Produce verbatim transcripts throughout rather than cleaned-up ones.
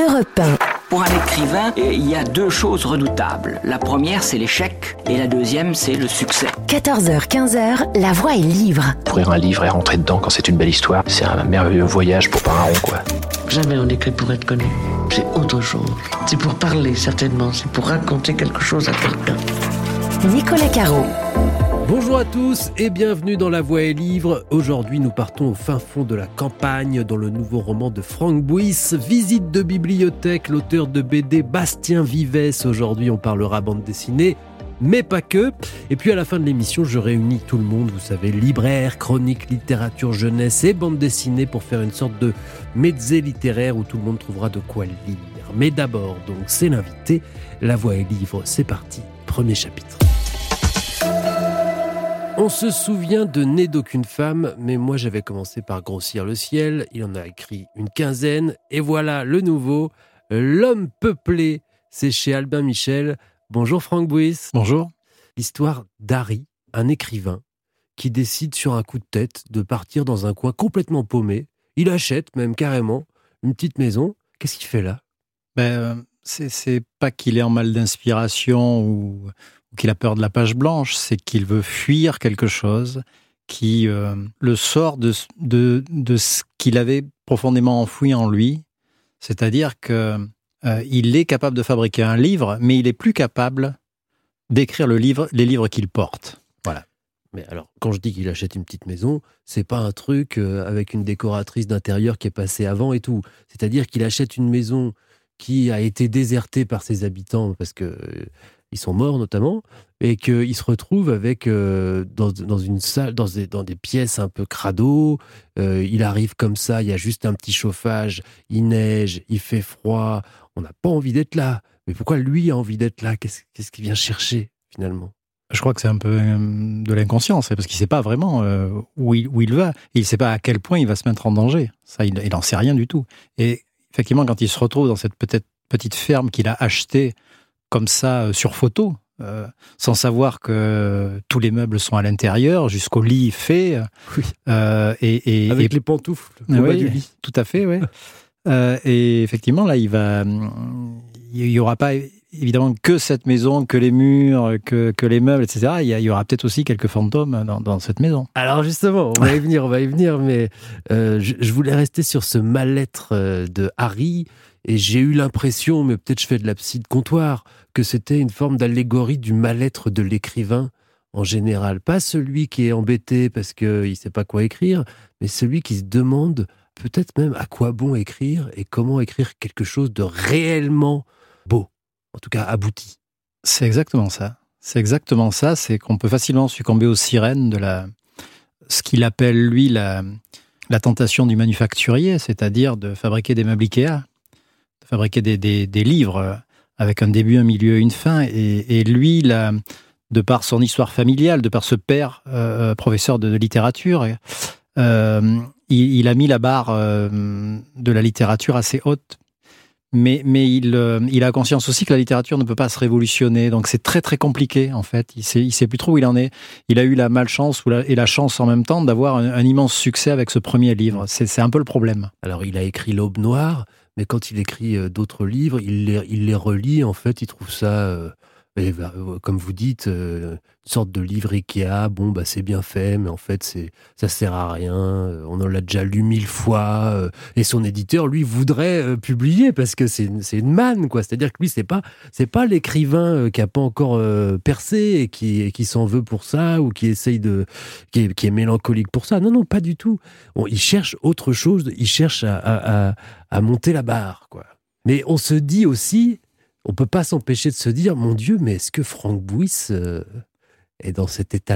Europe un. Pour un écrivain, il y a deux choses redoutables. La première, c'est l'échec, et la deuxième, c'est le succès. quatorze heures quinze, La Voix est livre. Ouvrir un livre et rentrer dedans quand c'est une belle histoire, c'est un merveilleux voyage pour pas un rond, quoi. Jamais on écrit pour être connu. C'est autre chose. C'est pour parler, certainement. C'est pour raconter quelque chose à quelqu'un. Nicolas Caro. Bonjour à tous et bienvenue dans La Voix est livre. Aujourd'hui, nous partons au fin fond de la campagne dans le nouveau roman de Franck Bouys, Visite de bibliothèque, l'auteur de B D Bastien Vivès. Aujourd'hui, on parlera bande dessinée, mais pas que. Et puis à la fin de l'émission, je réunis tout le monde, vous savez, libraire, chronique, littérature, jeunesse et bande dessinée pour faire une sorte de mezzé littéraire où tout le monde trouvera de quoi lire. Mais d'abord, donc, c'est l'invité. La Voix est livre, c'est parti. Premier chapitre. On se souvient de Né d'aucune femme, mais moi j'avais commencé par Grossir le ciel. Il en a écrit une quinzaine. Et voilà le nouveau, L'homme peuplé. C'est chez Albin Michel. Bonjour Franck Bouys. Bonjour. L'histoire d'Harry, un écrivain, qui décide sur un coup de tête de partir dans un coin complètement paumé. Il achète même carrément une petite maison. Qu'est-ce qu'il fait là ? Ben, c'est, c'est pas qu'il est en mal d'inspiration ou... ou qu'il a peur de la page blanche, c'est qu'il veut fuir quelque chose qui euh, le sort de, de, de ce qu'il avait profondément enfoui en lui. C'est-à-dire qu'il euh, est capable de fabriquer un livre, mais il est plus capable d'écrire le livre, les livres qu'il porte. Voilà. Mais alors, quand je dis qu'il achète une petite maison, c'est pas un truc euh, avec une décoratrice d'intérieur qui est passée avant et tout. C'est-à-dire qu'il achète une maison qui a été désertée par ses habitants parce que... Euh, ils sont morts notamment, et qu'il se retrouve avec, euh, dans, dans une salle, dans des, dans des pièces un peu crado. Euh, il arrive comme ça, il y a juste un petit chauffage, il neige, il fait froid, on n'a pas envie d'être là. Mais pourquoi lui a envie d'être là ? Qu'est-ce, qu'est-ce qu'il vient chercher, finalement ? Je crois que c'est un peu de l'inconscience, parce qu'il ne sait pas vraiment euh, où, il, où il va. Il ne sait pas à quel point il va se mettre en danger. Ça, il n'en sait rien du tout. Et effectivement, quand il se retrouve dans cette peut-être petite ferme qu'il a achetée, comme ça, euh, sur photo, euh, sans savoir que tous les meubles sont à l'intérieur, jusqu'au lit fait. Oui. Euh, et, et, Avec et, les pantoufles au oui, bas du lit. Tout à fait, oui. euh, et effectivement, là, il va, il y aura pas évidemment que cette maison, que les murs, que, que les meubles, et cetera. Il y, a, il y aura peut-être aussi quelques fantômes dans, dans cette maison. Alors justement, on va y venir, on va y venir, mais euh, je, je voulais rester sur ce mal-être de Harry. Et j'ai eu l'impression, mais peut-être je fais de la psy de comptoir, que c'était une forme d'allégorie du mal-être de l'écrivain en général. Pas celui qui est embêté parce qu'il ne sait pas quoi écrire, mais celui qui se demande peut-être même à quoi bon écrire et comment écrire quelque chose de réellement beau, en tout cas abouti. C'est exactement ça. C'est exactement ça, c'est qu'on peut facilement succomber aux sirènes de la, ce qu'il appelle, lui, la, la tentation du manufacturier, c'est-à-dire de fabriquer des meubles Ikea, de fabriquer des, des, des livres avec un début, un milieu, une fin. Et, et lui, là, de par son histoire familiale, de par ce père euh, professeur de, de littérature, euh, il, il a mis la barre euh, de la littérature assez haute. Mais, mais il, euh, il a conscience aussi que la littérature ne peut pas se révolutionner. Donc c'est très très compliqué en fait. Il sait, il sait plus trop où il en est. Il a eu la malchance ou la, et la chance en même temps d'avoir un, un immense succès avec ce premier livre. C'est, c'est un peu le problème. Alors il a écrit L'Aube Noire, mais quand il écrit euh, d'autres livres, il les, il les relit, en fait, il trouve ça, euh, et, euh, comme vous dites, euh, une sorte de livre Ikea, bon, bah, c'est bien fait, mais en fait, c'est, ça sert à rien, euh, on en l'a déjà lu mille fois, euh, et son éditeur, lui, voudrait euh, publier, parce que c'est, c'est une manne, quoi. C'est-à-dire que lui, c'est pas, c'est pas l'écrivain euh, qui a pas encore euh, percé, et qui, et qui s'en veut pour ça, ou qui essaye de, qui est, qui est mélancolique pour ça. Non, non, pas du tout. Bon, il cherche autre chose, il cherche à, à, à à monter la barre, quoi. Mais on se dit aussi, on peut pas s'empêcher de se dire, mon Dieu, mais est-ce que Franck Bouys euh, est dans cet état-là ?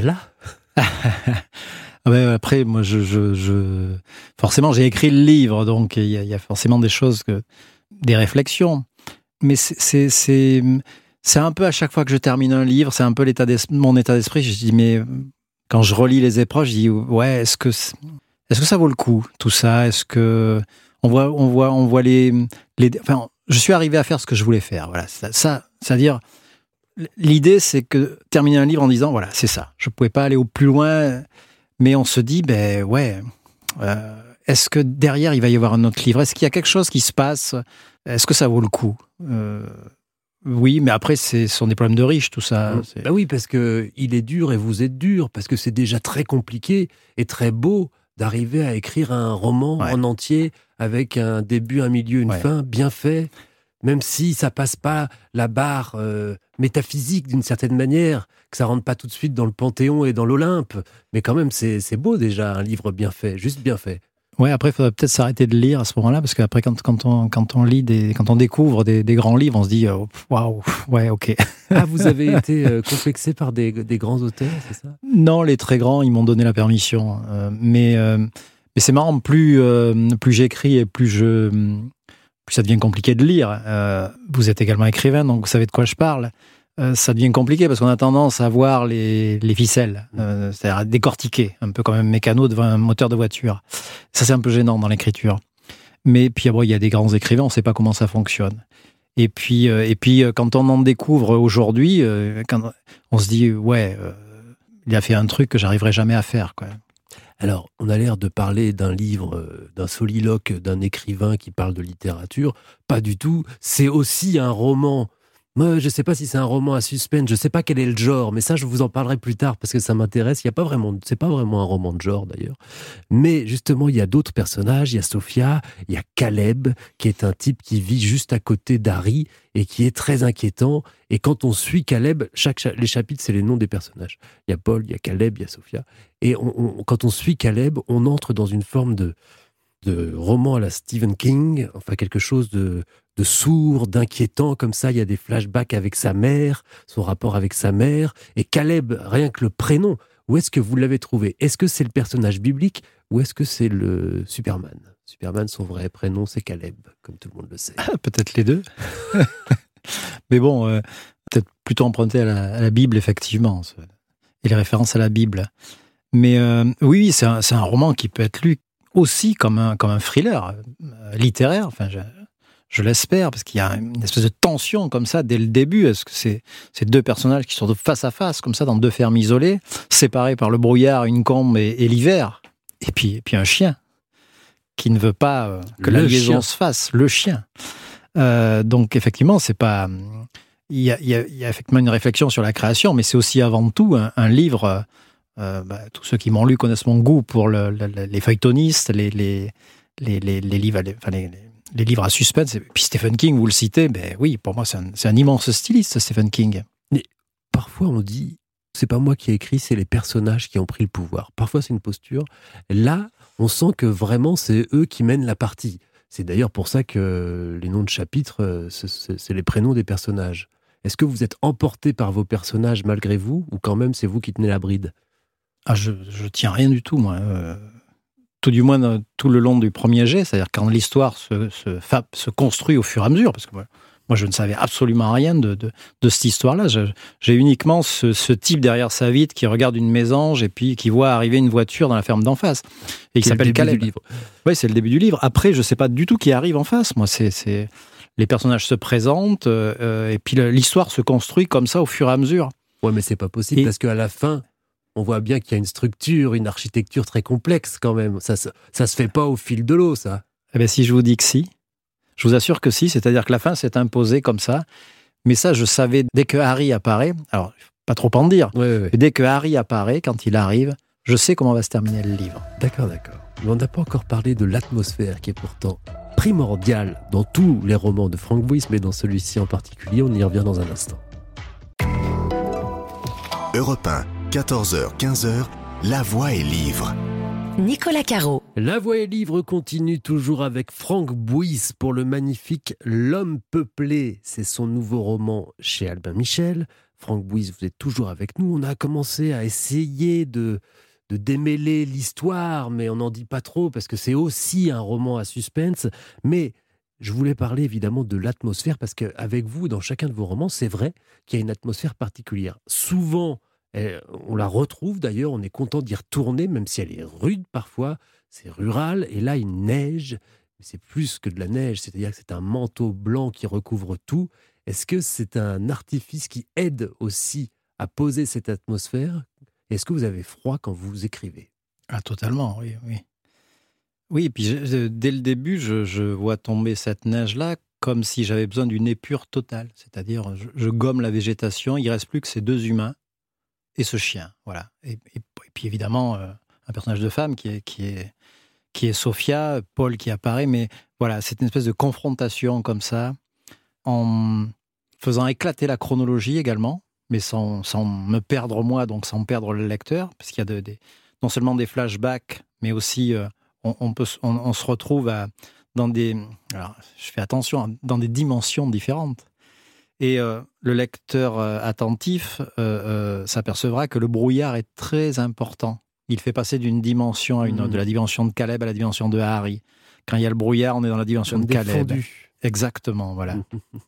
Après, moi, je, je, je, forcément, j'ai écrit le livre, donc il y, y a forcément des choses, que, des réflexions. Mais c'est, c'est, c'est, c'est un peu à chaque fois que je termine un livre, c'est un peu l'état mon état d'esprit. Je dis, mais quand je relis les épreuves, je dis, ouais, est-ce que, est-ce que ça vaut le coup, tout ça ? Est-ce que On voit, on voit, on voit les, les. Enfin, je suis arrivé à faire ce que je voulais faire. Voilà, ça, ça, c'est-à-dire, l'idée, c'est que terminer un livre en disant, voilà, c'est ça. Je pouvais pas aller au plus loin, mais on se dit, ben ouais. Euh, est-ce que derrière il va y avoir un autre livre ? Est-ce qu'il y a quelque chose qui se passe ? Est-ce que ça vaut le coup ? euh, Oui, mais après, c'est, ce sont des problèmes de riches, tout ça. C'est... Bah oui, parce qu'il est dur et vous êtes dur, parce que c'est déjà très compliqué et très beau d'arriver à écrire un roman ouais. en entier avec un début, un milieu, une ouais. fin bien fait, même si ça passe pas la barre euh, métaphysique d'une certaine manière, que ça rentre pas tout de suite dans le Panthéon et dans l'Olympe. Mais quand même, c'est, c'est beau déjà, un livre bien fait, juste bien fait. Ouais, après, il faudrait peut-être s'arrêter de lire à ce moment-là, parce qu'après, quand, quand, on, quand on lit, des, quand on découvre des, des grands livres, on se dit, waouh, wow, ouais, ok. Ah, vous avez été euh, complexé par des, des grands auteurs, c'est ça ? Non, les très grands, ils m'ont donné la permission. Euh, mais, euh, mais c'est marrant, plus, euh, plus j'écris et plus, je, plus ça devient compliqué de lire. Euh, vous êtes également écrivain, donc vous savez de quoi je parle. Euh, ça devient compliqué parce qu'on a tendance à voir les, les ficelles, euh, c'est-à-dire à décortiquer, un peu comme un mécano devant un moteur de voiture. Ça, c'est un peu gênant dans l'écriture. Mais puis, bon, il y a des grands écrivains, on ne sait pas comment ça fonctionne. Et puis, euh, et puis quand on en découvre aujourd'hui, euh, quand on se dit, ouais, euh, il a fait un truc que j'arriverai jamais à faire, quoi. Alors, on a l'air de parler d'un livre, euh, d'un soliloque, d'un écrivain qui parle de littérature. Pas du tout. C'est aussi un roman. Moi, je ne sais pas si c'est un roman à suspense, je ne sais pas quel est le genre, mais ça, je vous en parlerai plus tard parce que ça m'intéresse. Il y a pas vraiment, c'est pas vraiment un roman de genre d'ailleurs. Mais justement, il y a d'autres personnages. Il y a Sophia, il y a Caleb, qui est un type qui vit juste à côté d'Harry et qui est très inquiétant. Et quand on suit Caleb, chaque, les chapitres, c'est les noms des personnages. Il y a Paul, il y a Caleb, il y a Sophia. Et on, on, quand on suit Caleb, on entre dans une forme de, de roman à la Stephen King, enfin quelque chose de... de sourd, d'inquiétant, comme ça, il y a des flashbacks avec sa mère, son rapport avec sa mère, et Caleb, rien que le prénom, où est-ce que vous l'avez trouvé ? Est-ce que c'est le personnage biblique, ou est-ce que c'est le Superman ? Superman, son vrai prénom, c'est Caleb, comme tout le monde le sait. Ah, peut-être les deux. Mais bon, euh, peut-être plutôt emprunté à la, à la Bible, effectivement, et les références à la Bible. Mais euh, oui, c'est un, c'est un roman qui peut être lu aussi comme un, comme un thriller euh, littéraire, enfin, je, Je l'espère, parce qu'il y a une espèce de tension comme ça dès le début. Est-ce que c'est ces deux personnages qui sont face à face, comme ça, dans deux fermes isolées, séparés par le brouillard, une combe et, et l'hiver, et puis, et puis un chien qui ne veut pas euh, que le la liaison chien. se fasse, le chien. Euh, donc effectivement, c'est pas. Il y, a, il, y a, il y a effectivement une réflexion sur la création, mais c'est aussi avant tout un, un livre. Euh, bah, tous ceux qui m'ont lu connaissent mon goût pour le, le, les feuilletonistes, les, les, les, les, les livres. Les, enfin, les, les livres à suspense. Et puis Stephen King, vous le citez, ben oui, pour moi, c'est un, c'est un immense styliste, Stephen King. Mais parfois, on dit, c'est pas moi qui ai écrit, c'est les personnages qui ont pris le pouvoir. Parfois, c'est une posture. Là, on sent que vraiment, c'est eux qui mènent la partie. C'est d'ailleurs pour ça que les noms de chapitres, c'est, c'est, c'est les prénoms des personnages. Est-ce que vous êtes emporté par vos personnages malgré vous, ou quand même, c'est vous qui tenez la bride ? Ah, je, je tiens rien du tout, moi. Euh... tout du moins tout le long du premier jet, c'est-à-dire quand l'histoire se, se, se construit au fur et à mesure, parce que moi, moi je ne savais absolument rien de, de, de cette histoire-là. Je, j'ai uniquement ce, ce type derrière sa vitre qui regarde une mésange et puis qui voit arriver une voiture dans la ferme d'en face. Et qui s'appelle Caleb. Oui, c'est le début du livre. Après, je ne sais pas du tout qui arrive en face. Moi, c'est, c'est... les personnages se présentent euh, et puis l'histoire se construit comme ça au fur et à mesure. Oui, mais c'est pas possible et... parce qu'à la fin... on voit bien qu'il y a une structure, une architecture très complexe quand même. Ça ne ça se fait pas au fil de l'eau, ça. Eh bien, si je vous dis que si, je vous assure que si, c'est-à-dire que la fin s'est imposée comme ça. Mais ça, je savais, dès que Harry apparaît, alors, pas trop en dire, ouais, ouais, ouais. mais dès que Harry apparaît, quand il arrive, je sais comment va se terminer le livre. D'accord, d'accord. Mais on n'a pas encore parlé de l'atmosphère qui est pourtant primordiale dans tous les romans de Frank Buys, mais dans celui-ci en particulier, on y revient dans un instant. Europe un. quatorze heures quinze heures, La Voix est livre. Nicolas Caro. La Voix est livre continue toujours avec Frank Buys pour le magnifique L'Homme peuplé. C'est son nouveau roman chez Albin Michel. Frank Buys, vous êtes toujours avec nous. On a commencé à essayer de, de démêler l'histoire, mais on n'en dit pas trop parce que c'est aussi un roman à suspense. Mais je voulais parler évidemment de l'atmosphère parce qu'avec vous, dans chacun de vos romans, c'est vrai qu'il y a une atmosphère particulière. Souvent, on la retrouve d'ailleurs, on est content d'y retourner, même si elle est rude parfois, c'est rural, et là il neige, mais c'est plus que de la neige, c'est-à-dire que c'est un manteau blanc qui recouvre tout. Est-ce que c'est un artifice qui aide aussi à poser cette atmosphère ? Est-ce que vous avez froid quand vous écrivez ? Ah, totalement, oui, oui. Oui, et puis je, dès le début, je, je vois tomber cette neige-là comme si j'avais besoin d'une épure totale. C'est-à-dire, je, je gomme la végétation, il ne reste plus que ces deux humains et ce chien. Voilà. Et, et, et puis évidemment, euh, un personnage de femme qui est, qui, est, qui est Sophia, Paul qui apparaît, mais voilà, c'est une espèce de confrontation comme ça, en faisant éclater la chronologie également, mais sans, sans me perdre moi, donc sans perdre le lecteur, parce qu'il y a de, de, non seulement des flashbacks, mais aussi euh, on, on, peut, on, on se retrouve à, dans des... Alors, je fais attention, dans des dimensions différentes. Et euh, le lecteur euh, attentif euh, euh, s'apercevra que le brouillard est très important. Il fait passer d'une dimension à une autre, mmh. de la dimension de Caleb à la dimension de Harry. Quand il y a le brouillard, on est dans la dimension Comme de Caleb. Défendu. Exactement, voilà.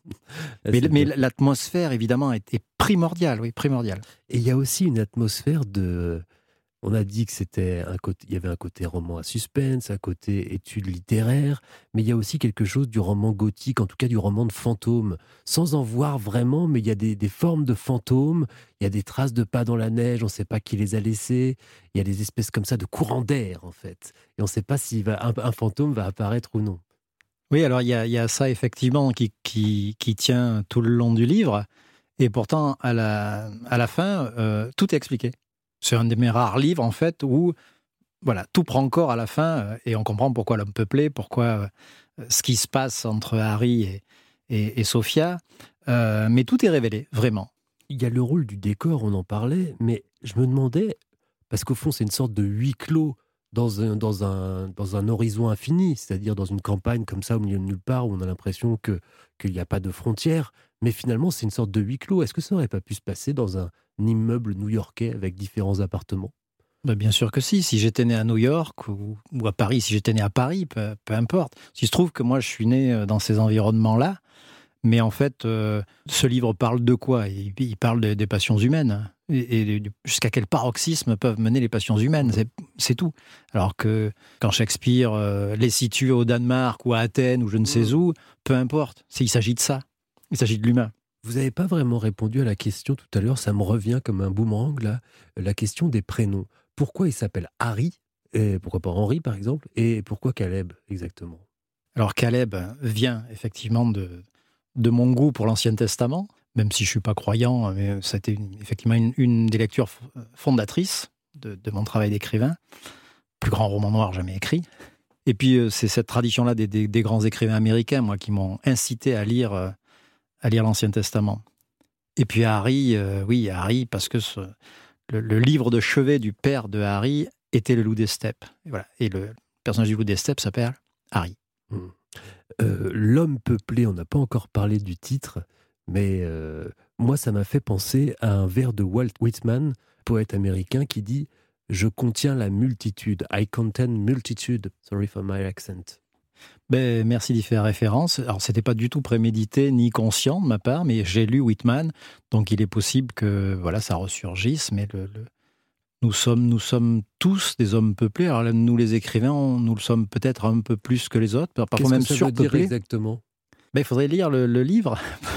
mais, mais l'atmosphère, évidemment, est, est primordiale, oui, primordiale. Et il y a aussi une atmosphère de... On a dit que c'était un côté, il y avait un côté roman à suspense, un côté étude littéraire, mais il y a aussi quelque chose du roman gothique, en tout cas du roman de fantômes, sans en voir vraiment, mais il y a des, des formes de fantômes, il y a des traces de pas dans la neige, on ne sait pas qui les a laissés, il y a des espèces comme ça de courants d'air, en fait, et on ne sait pas si va, un, un fantôme va apparaître ou non. Oui, alors il y a, il y a ça effectivement qui, qui, qui tient tout le long du livre, et pourtant à la, à la fin, euh, tout est expliqué. C'est un de mes rares livres, en fait, où voilà, tout prend corps à la fin euh, et on comprend pourquoi l'homme peuplé, pourquoi euh, ce qui se passe entre Harry et, et, et Sophia. Euh, mais tout est révélé, vraiment. Il y a le rôle du décor, on en parlait, mais je me demandais, parce qu'au fond, c'est une sorte de huis clos dans un, dans un, dans un horizon infini, c'est-à-dire dans une campagne comme ça, au milieu de nulle part, où on a l'impression que, qu'il n'y a pas de frontières. Mais finalement, c'est une sorte de huis clos. Est-ce que ça n'aurait pas pu se passer dans un immeuble new-yorkais avec différents appartements ? Ben bien sûr que si. Si j'étais né à New York ou, ou à Paris, si j'étais né à Paris, peu, peu importe. Il se trouve que moi, je suis né dans ces environnements-là. Mais en fait, euh, ce livre parle de quoi ? il, il parle de, des passions humaines. Et, et jusqu'à quel paroxysme peuvent mener les passions humaines, c'est, c'est tout. Alors que quand Shakespeare euh, les situe au Danemark ou à Athènes ou je ne sais où, peu importe. C'est, il s'agit de ça. Il s'agit de l'humain. Vous n'avez pas vraiment répondu à la question tout à l'heure, ça me revient comme un boomerang, là, la question des prénoms. Pourquoi il s'appelle Harry, et pourquoi pas Henri par exemple, et pourquoi Caleb exactement ? Alors Caleb vient effectivement de, de mon goût pour l'Ancien Testament, même si je ne suis pas croyant, mais c'était une, effectivement une, une des lectures fondatrices de, de mon travail d'écrivain, plus grand roman noir jamais écrit. Et puis c'est cette tradition-là des, des, des grands écrivains américains, moi, qui m'ont incité à lire... à lire l'Ancien Testament. Et puis Harry, euh, oui, Harry, parce que ce, le, le livre de chevet du père de Harry était le Loup des Steppes. Et, voilà. Et le personnage du Loup des Steppes s'appelle Harry. Mmh. Euh, L'homme peuplé, on n'a pas encore parlé du titre, mais euh, moi, ça m'a fait penser à un vers de Walt Whitman, poète américain, qui dit « Je contiens la multitude. I contain multitude. Sorry for my accent. » Ben, merci d'y faire référence. Alors, c'était pas du tout prémédité ni conscient de ma part, mais j'ai lu Whitman, donc il est possible que voilà, ça ressurgisse. Mais le, le... Nous, sommes, nous sommes tous des hommes peuplés. Alors là, nous, les écrivains, on, nous le sommes peut-être un peu plus que les autres, parfois Qu'est-ce même que ça surpeuplés. veut dire exactement ? Ben, il faudrait lire le, le livre.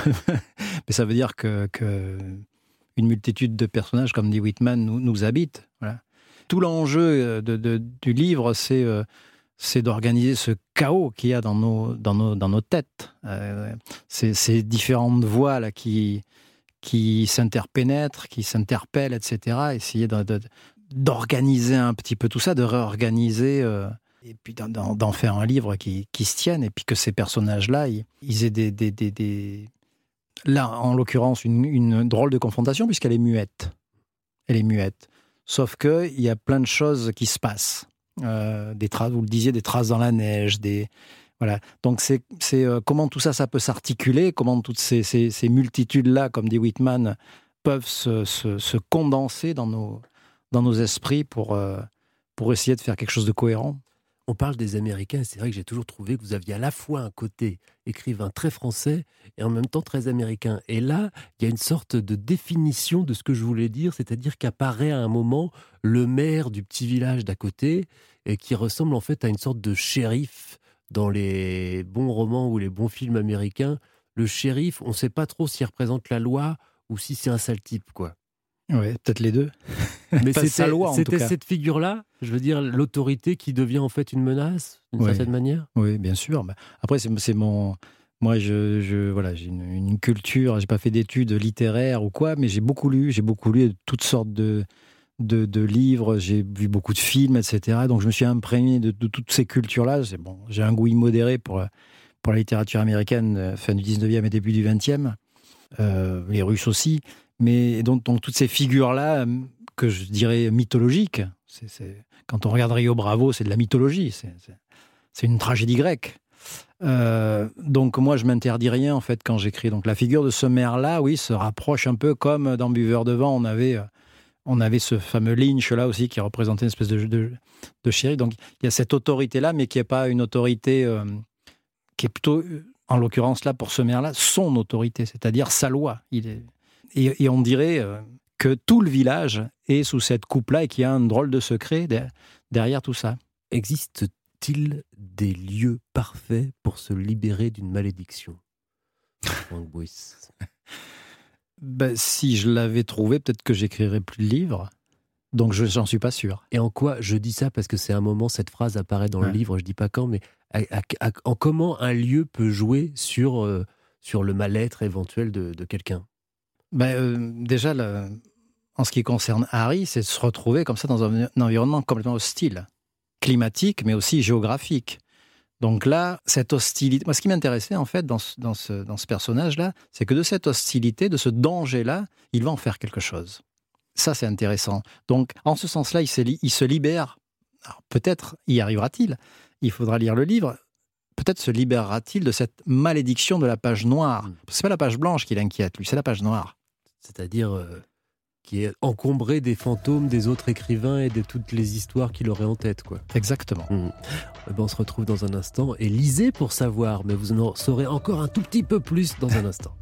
Mais ça veut dire que, que une multitude de personnages, comme dit Whitman, nous, nous habitent. Voilà. Tout l'enjeu de, de, du livre, c'est... Euh, c'est d'organiser ce chaos qu'il y a dans nos, dans nos, dans nos têtes. Euh, ces, ces différentes voix là, qui, qui s'interpénètrent, qui s'interpellent, et cetera. Essayer de, de, d'organiser un petit peu tout ça, de réorganiser, euh, et puis d'en, d'en faire un livre qui, qui se tienne, et puis que ces personnages-là, ils, ils aient des, des, des, des... Là, en l'occurrence, une, une drôle de confrontation, puisqu'elle est muette. Elle est muette. Sauf qu'il y a plein de choses qui se passent. Euh, des traces, vous le disiez, des traces dans la neige, des voilà. Donc c'est c'est euh, comment tout ça ça peut s'articuler, comment toutes ces ces, ces multitudes là, comme dit Whitman, peuvent se, se, se condenser dans nos dans nos esprits pour euh, pour essayer de faire quelque chose de cohérent. On parle des Américains, et c'est vrai que j'ai toujours trouvé que vous aviez à la fois un côté écrivain très français et en même temps très américain. Et là, il y a une sorte de définition de ce que je voulais dire, c'est-à-dire qu'apparaît à un moment le maire du petit village d'à côté, et qui ressemble en fait à une sorte de shérif dans les bons romans ou les bons films américains. Le shérif, on ne sait pas trop s'il représente la loi ou si c'est un sale type, quoi. Oui, peut-être les deux. Mais c'était, sa loi, en c'était tout cas. cette figure-là, je veux dire, l'autorité qui devient en fait une menace, d'une oui. certaine manière. Oui, bien sûr. Après, c'est, c'est mon, Moi, je, je, voilà, j'ai une, une culture, j'ai pas fait d'études littéraires ou quoi, mais j'ai beaucoup lu, j'ai beaucoup lu de toutes sortes de, de, de livres, j'ai vu beaucoup de films, et cetera. Donc, je me suis imprégné de, de toutes ces cultures-là. C'est bon, j'ai un goût immodéré pour, pour la littérature américaine, fin du dix-neuvième et début du vingtième, euh, les Russes aussi. Mais donc, donc, toutes ces figures-là, que je dirais mythologiques, c'est, c'est, quand on regarde Rio Bravo, c'est de la mythologie, c'est, c'est, c'est une tragédie grecque. Euh, donc moi je m'interdis rien en fait quand j'écris. Donc la figure de ce maire-là, oui, se rapproche un peu comme dans Buveur de vent, on avait, on avait ce fameux Lynch là aussi qui représentait une espèce de, de, de shérif. Donc il y a cette autorité-là, mais qui n'est pas une autorité, euh, qui est plutôt, en l'occurrence là pour ce maire-là, son autorité, c'est-à-dire sa loi. Il est... et, et on dirait euh, que tout le village est sous cette coupe-là et qu'il y a un drôle de secret de, derrière tout ça. Existe Est-il des lieux parfaits pour se libérer d'une malédiction? Franck Bouys. Ben, si je l'avais trouvé, peut-être que j'écrirais plus de livres. Donc, je n'en suis pas sûr. Et en quoi, je dis ça parce que c'est un moment, cette phrase apparaît dans ouais. le livre, je ne dis pas quand, mais à, à, à, en comment un lieu peut jouer sur, euh, sur le mal-être éventuel de, de quelqu'un? ben, euh, Déjà, le, en ce qui concerne Harry, c'est de se retrouver comme ça dans un, un environnement complètement hostile. Climatique, mais aussi géographique. Donc là, cette hostilité... Moi, ce qui m'intéressait, en fait, dans ce, dans ce, dans ce personnage-là, c'est que de cette hostilité, de ce danger-là, il va en faire quelque chose. Ça, c'est intéressant. Donc, en ce sens-là, il se, il se libère. Alors, peut-être y arrivera-t-il. Il faudra lire le livre. Peut-être se libérera-t-il de cette malédiction de la page noire. Mmh. C'est pas la page blanche qui l'inquiète, lui, c'est la page noire. C'est-à-dire... Euh... qui est encombré des fantômes des autres écrivains et de toutes les histoires qu'il aurait en tête, quoi. Exactement. Mmh. Eh ben, on se retrouve dans un instant. Et lisez pour savoir, mais vous en saurez encore un tout petit peu plus dans un instant.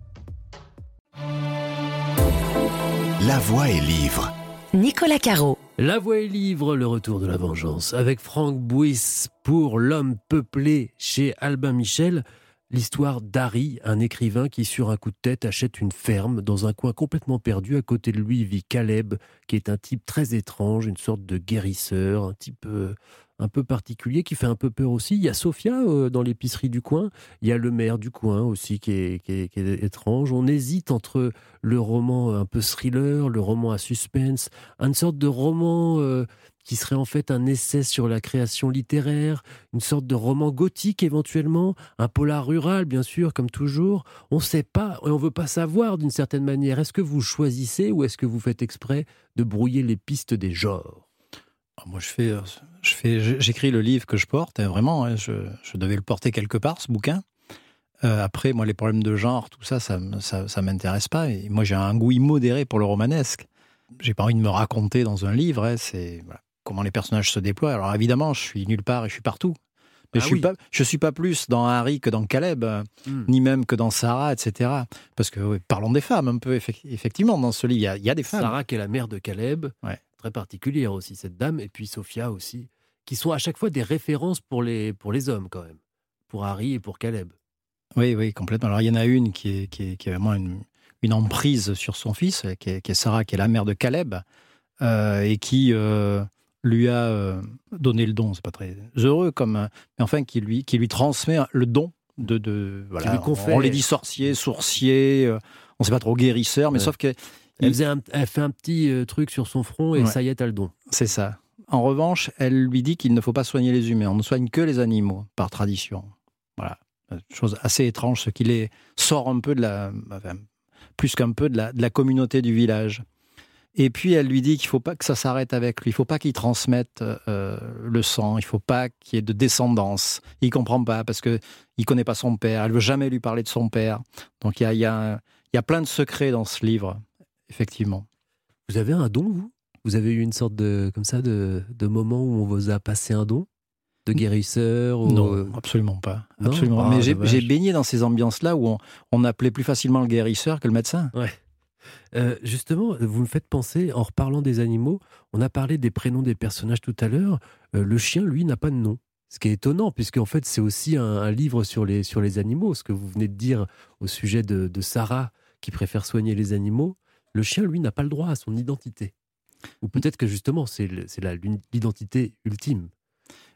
La Voix est livre. Nicolas Caro. La Voix est livre, le retour de la vengeance. Avec Franck Bouys pour L'Homme peuplé chez Albin Michel. L'histoire d'Harry, un écrivain qui, sur un coup de tête, achète une ferme dans un coin complètement perdu. À côté de lui vit Caleb, qui est un type très étrange, une sorte de guérisseur, un type euh, un peu particulier, qui fait un peu peur aussi. Il y a Sophia euh, dans l'épicerie du coin. Il y a le maire du coin aussi, qui est, qui est, qui est étrange. On hésite entre le roman un peu thriller, le roman à suspense, une sorte de roman... Euh, qui serait en fait un essai sur la création littéraire, une sorte de roman gothique éventuellement, un polar rural bien sûr, comme toujours. On ne sait pas, et on ne veut pas savoir d'une certaine manière. Est-ce que vous choisissez ou est-ce que vous faites exprès de brouiller les pistes des genres? Moi, je fais, je fais, j'écris le livre que je porte, vraiment, hein, je, je devais le porter quelque part, ce bouquin. Euh, après, moi, les problèmes de genre, tout ça, ça ne ça, ça m'intéresse pas. Et moi, j'ai un goût immodéré pour le romanesque. J'ai pas envie de me raconter dans un livre, hein, c'est... Voilà. Comment les personnages se déploient. Alors évidemment, je suis nulle part et je suis partout. Mais ah je suis oui. pas, je suis pas plus dans Harry que dans Caleb, mm. ni même que dans Sarah, et cetera. Parce que oui, parlons des femmes un peu. Effectivement, dans ce livre, il y a, il y a des femmes. Sarah, qui est la mère de Caleb, ouais. Très particulière aussi cette dame, et puis Sophia aussi, qui sont à chaque fois des références pour les pour les hommes quand même, pour Harry et pour Caleb. Oui, oui, complètement. Alors il y en a une qui est qui est, qui est vraiment une, une emprise sur son fils, qui est, qui est Sarah, qui est la mère de Caleb, euh, et qui euh, lui a euh, donné le don, c'est pas très heureux, comme, mais enfin qui lui, qui lui transmet le don de... de voilà, on, on les dit sorcier, sourcier, euh, on sait pas trop guérisseur, mais ouais. Sauf que... Elle, faisait un, elle fait un petit euh, truc sur son front et ouais. Ça y est, t'as le don. C'est ça. En revanche, elle lui dit qu'il ne faut pas soigner les humains, on ne soigne que les animaux, par tradition. Voilà. Chose assez étrange, ce qui les sort un peu de la... Enfin, plus qu'un peu de la, de la communauté du village. Et puis elle lui dit qu'il ne faut pas que ça s'arrête avec lui, il ne faut pas qu'il transmette euh, le sang, il ne faut pas qu'il y ait de descendance. Il ne comprend pas parce qu'il ne connaît pas son père, elle ne veut jamais lui parler de son père. Donc il y a, il y a, il y a plein de secrets dans ce livre, effectivement. Vous avez un don, vous ? Vous avez eu une sorte de, comme ça, de, de moment où on vous a passé un don ? De guérisseur ou... Non, absolument pas. Non absolument. Ah, Mais j'ai, j'ai baigné dans ces ambiances-là où on, on appelait plus facilement le guérisseur que le médecin. Ouais. Euh, justement, vous me faites penser, en reparlant des animaux, on a parlé des prénoms des personnages tout à l'heure. Euh, le chien, lui, n'a pas de nom. Ce qui est étonnant, puisqu'en fait, c'est aussi un, un livre sur les, sur les animaux. Ce que vous venez de dire au sujet de, de Sarah, qui préfère soigner les animaux. Le chien, lui, n'a pas le droit à son identité. Ou peut-être que justement, c'est, le, c'est la, l'identité ultime.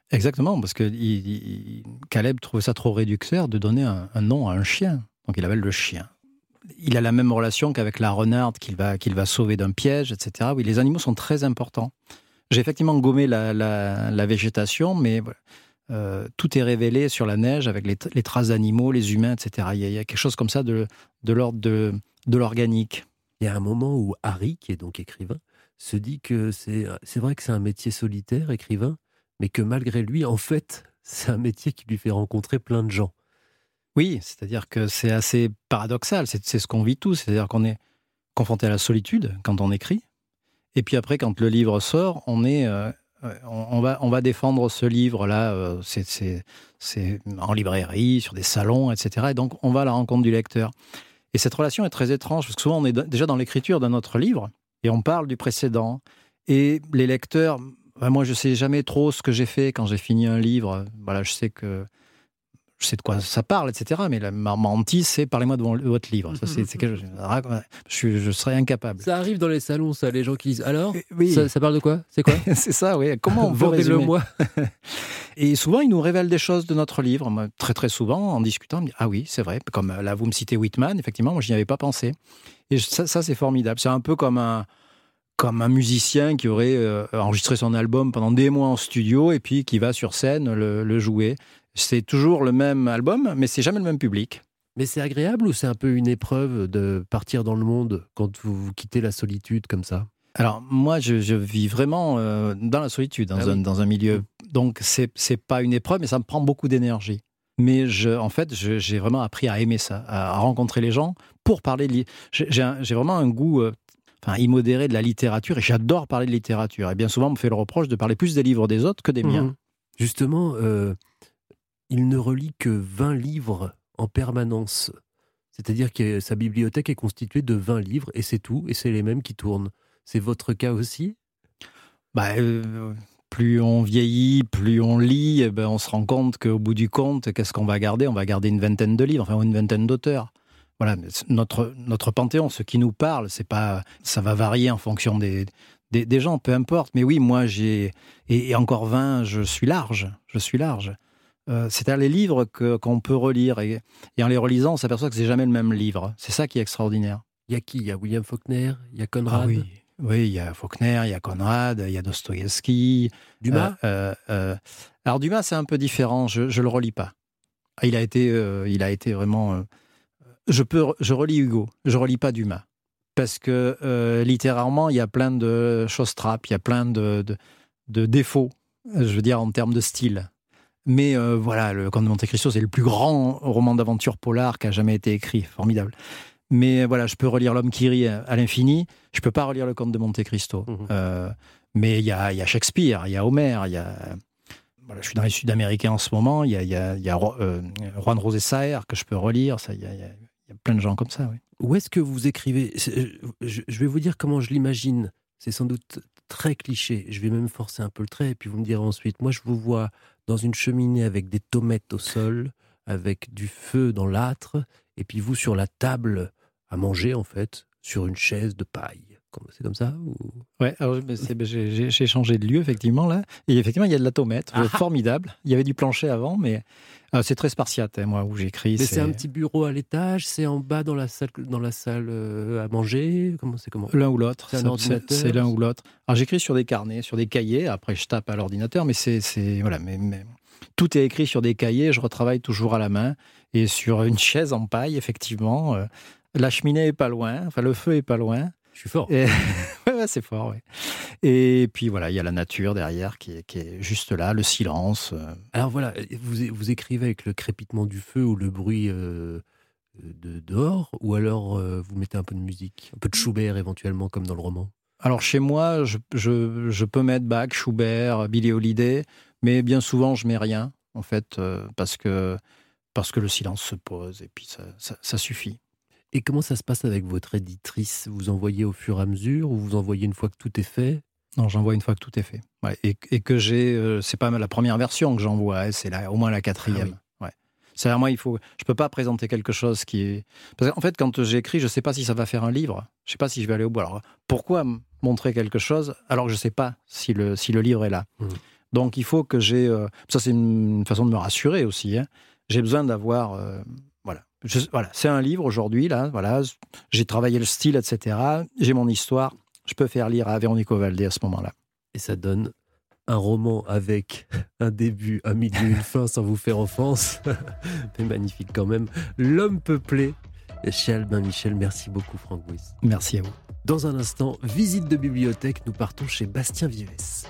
Exactement, parce que il, il, Caleb trouve ça trop réducteur de donner un, un nom à un chien. Donc il appelle le chien. Il a la même relation qu'avec la renarde qu'il va, qu'il va sauver d'un piège, et cetera. Oui, les animaux sont très importants. J'ai effectivement gommé la, la, la végétation, mais euh, tout est révélé sur la neige avec les, les traces d'animaux, les humains, et cetera. Il y a, il y a quelque chose comme ça de, de l'ordre de, de l'organique. Il y a un moment où Harry, qui est donc écrivain, se dit que c'est, c'est vrai que c'est un métier solitaire, écrivain, mais que malgré lui, en fait, c'est un métier qui lui fait rencontrer plein de gens. Oui, c'est-à-dire que c'est assez paradoxal, c'est, c'est ce qu'on vit tous, c'est-à-dire qu'on est confronté à la solitude quand on écrit, et puis après, quand le livre sort, on est, euh, on, on va, on va défendre ce livre-là, euh, c'est, c'est, c'est en librairie, sur des salons, et cetera. Et donc, on va à la rencontre du lecteur. Et cette relation est très étrange, parce que souvent, on est déjà dans l'écriture d'un autre livre, et on parle du précédent, et les lecteurs... Ben moi, je ne sais jamais trop ce que j'ai fait quand j'ai fini un livre. Voilà, je sais que je sais de quoi ça parle, et cetera. Mais la, ma, ma hantise, c'est parlez-moi de votre livre. Ça, c'est, c'est quelque chose, je, je serais incapable. Ça arrive dans les salons, ça, les gens qui disent alors, oui. ça, ça parle de quoi? C'est quoi? C'est ça, oui. Comment on peut résumer? Vendez-le-moi. Et souvent, ils nous révèlent des choses de notre livre. Moi, très, très souvent, en discutant, on me dit ah oui, c'est vrai. Comme là, vous me citez Whitman, effectivement, moi, je n'y avais pas pensé. Et ça, ça c'est formidable. C'est un peu comme un. comme un musicien qui aurait euh, enregistré son album pendant des mois en studio et puis qui va sur scène le, le jouer. C'est toujours le même album, mais c'est jamais le même public. Mais c'est agréable ou c'est un peu une épreuve de partir dans le monde quand vous, vous quittez la solitude comme ça? Alors moi, je, je vis vraiment euh, dans la solitude, dans, ah un, oui. dans un milieu. Donc c'est, c'est pas une épreuve, mais ça me prend beaucoup d'énergie. Mais je, en fait, je, j'ai vraiment appris à aimer ça, à rencontrer les gens pour parler de... Li- j'ai, j'ai, un, j'ai vraiment un goût... Euh, Enfin, immodéré de la littérature, et j'adore parler de littérature. Et bien souvent, on me fait le reproche de parler plus des livres des autres que des miens. Mmh. Justement, euh, il ne relit que vingt livres en permanence. C'est-à-dire que sa bibliothèque est constituée de vingt livres, et c'est tout, et c'est les mêmes qui tournent. C'est votre cas aussi? Bah, euh, plus on vieillit, plus on lit, eh ben, on se rend compte qu'au bout du compte, qu'est-ce qu'on va garder? On va garder une vingtaine de livres, enfin une vingtaine d'auteurs. Voilà, notre, notre panthéon, ce qui nous parle, c'est pas, ça va varier en fonction des, des, des gens, peu importe. Mais oui, moi, j'ai... Et, et encore vingt, je suis large. Je suis large. Euh, c'est-à-dire les livres que, qu'on peut relire. Et, et en les relisant, on s'aperçoit que c'est jamais le même livre. C'est ça qui est extraordinaire. Il y a qui? Il y a William Faulkner? Il y a Conrad? Ah oui. Oui, il y a Faulkner, il y a Conrad, il y a Dostoïevski. Dumas? euh, euh, euh, Alors Dumas, c'est un peu différent. Je ne le relis pas. Il a été, euh, il a été vraiment... Euh, Je, peux, je relis Hugo, je relis pas Dumas. Parce que euh, littérairement, il y a plein de choses trappes, il y a plein de, de, de défauts, je veux dire, en termes de style. Mais euh, voilà, Le Comte de Monte Cristo, c'est le plus grand roman d'aventure polar qui a jamais été écrit, formidable. Mais voilà, je peux relire L'Homme qui rit à l'infini, je peux pas relire Le Comte de Monte Cristo. Mmh. Euh, mais il y a, il y a Shakespeare, il y a Homère, il y a... Voilà, je suis dans les Sud-Américains en ce moment, il y a, il y a, il y a euh, Juan José Saer que je peux relire, ça, il y a... Il y a Il y a plein de gens comme ça, oui. Où est-ce que vous écrivez? Je vais vous dire comment je l'imagine. C'est sans doute très cliché. Je vais même forcer un peu le trait et puis vous me direz ensuite. Moi, je vous vois dans une cheminée avec des tomates au sol, avec du feu dans l'âtre, et puis vous sur la table à manger, en fait, sur une chaise de paille. C'est comme ça ou... Ouais, alors c'est, j'ai, j'ai changé de lieu, effectivement, là. Et effectivement, il y a de la tomate, ah formidable. Il y avait du plancher avant, mais euh, c'est très spartiate, hein, moi, où j'écris. Mais c'est... c'est un petit bureau à l'étage, c'est en bas dans la salle, dans la salle euh, à manger. Comment c'est comment? L'un ou l'autre. C'est un c'est, ordinateur. C'est, c'est l'un ou l'autre. Alors j'écris sur des carnets, sur des cahiers. Après, je tape à l'ordinateur, mais c'est, c'est voilà, mais, mais tout est écrit sur des cahiers. Je retravaille toujours à la main et sur une chaise en paille, effectivement. Euh, la cheminée est pas loin, enfin le feu est pas loin. Je suis fort. Et... ouais, ouais, c'est fort, oui. Et puis voilà, il y a la nature derrière qui est, qui est juste là, le silence. Alors voilà, vous, vous écrivez avec le crépitement du feu ou le bruit euh, de dehors, ou alors euh, vous mettez un peu de musique, un peu de Schubert éventuellement, comme dans le roman? Alors chez moi, je, je, je peux mettre Bach, Schubert, Billie Holiday, mais bien souvent je mets rien, en fait, euh, parce que, parce que le silence se pose et puis ça, ça, ça suffit. Et comment ça se passe avec votre éditrice? Vous envoyez au fur et à mesure ou vous envoyez une fois que tout est fait? Non, j'envoie une fois que tout est fait. Ouais, et, et que j'ai, euh, c'est pas la première version que j'envoie, hein, c'est la, au moins la quatrième. Ah oui. Ouais. C'est-à-dire, moi, il faut, je peux pas présenter quelque chose qui est... Parce qu'en fait, quand j'écris, je sais pas si ça va faire un livre. Je sais pas si je vais aller au bout. Alors, pourquoi montrer quelque chose alors que je sais pas si le, si le livre est là? Mmh. Donc il faut que j'ai... Euh, ça c'est une façon de me rassurer aussi. Hein. J'ai besoin d'avoir... Euh, voilà. Je, voilà. C'est un livre aujourd'hui, là. Voilà. J'ai travaillé le style, et cetera. J'ai mon histoire. Je peux faire lire à Véronique Valdé à ce moment-là. Et ça donne un roman avec un début, un milieu, une fin, sans vous faire offense. C'est magnifique quand même. L'homme peuplé. Chez Albin Michel. Merci beaucoup, Franck Bouys. Merci à vous. Dans un instant, visite de bibliothèque. Nous partons chez Bastien Vivès.